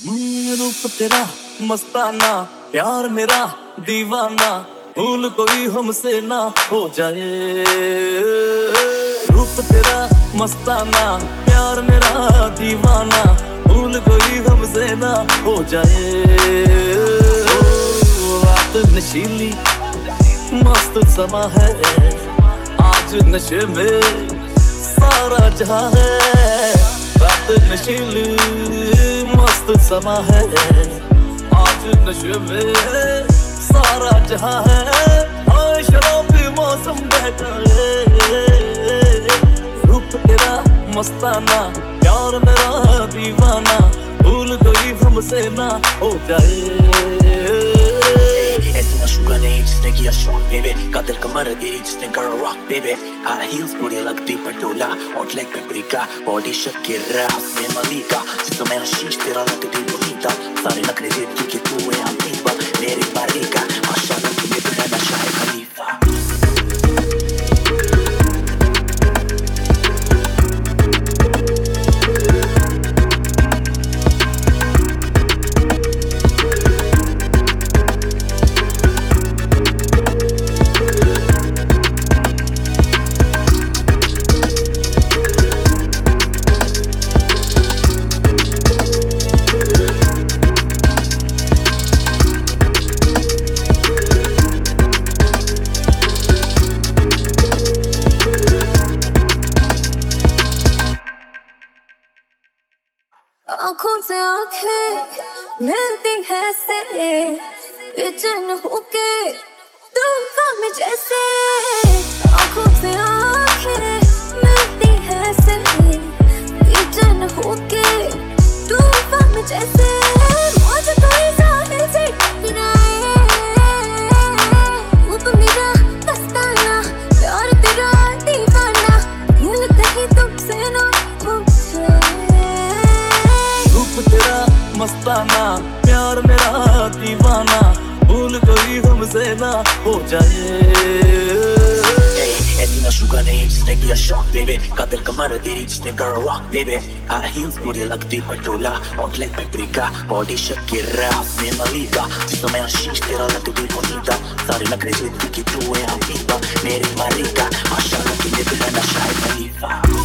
रूप तेरा मस्ताना, प्यार मेरा दीवाना, भूल कोई हमसे ना हो जाए। रूप तेरा मस्ताना, प्यार मेरा दीवाना, भूल कोई हमसे ना हो जाए। रात नशीली मस्त समा है, आज नशे में सारा जहां है। रात नशीली मस्त समा है, आज नशे में सारा जहां है। हाँ शराबी मौसम बहता है। रूप तेरा मस्ताना, प्यार मेरा दीवाना, भूल कोई हमसे ना हो जाए। ऐसी शुगर नहीं जिसने किया शॉक बेबी, कातिल कमर दी जिसने करा रॉक बेबी। हाई हील्स बुरी लगती पटोला, और लेग पे ब्रिका, बॉडी शकीरा में मलिका। जिसको मैं शीश तेरा लगती bonita, सारे नखरे जिद की तू है अमीबा। मेरी बारिका माशाल्लाह तू मेरे बिना नशा है खलीफा। आँखों से आँखें मिलती है से, बेचैन होके तूफान में जैसे। आँखों से आँखें मिलती है से, बेचैन होके तूफान में जैसे। मुझे कोई साहिल से टकराए, रूप मेरा मस्ताना, प्यार तेरा दीवाना, भूल कहीं तुमसे ना हो जाए। रूप तेरा मस्ताना, प्यार मेरा दीवाना, भूल कोई हमसे ना हो जाए। ऐसी शुगर नहीं जिसने किया शॉक बेबी, कातिल कमर दी जिसने करा रॉक बेबी। हाई हील्स बुरी लगती पटोला, और लेग पे ब्रिका, बॉडी शकीरा में मलिका। जिसको मैं शीश तेरा लगती bonita, सारे नखरे जिद की तू है अमीबा। मेरी बारिका माशाल्लाह तू मेरे बिना नशा है खलीफा।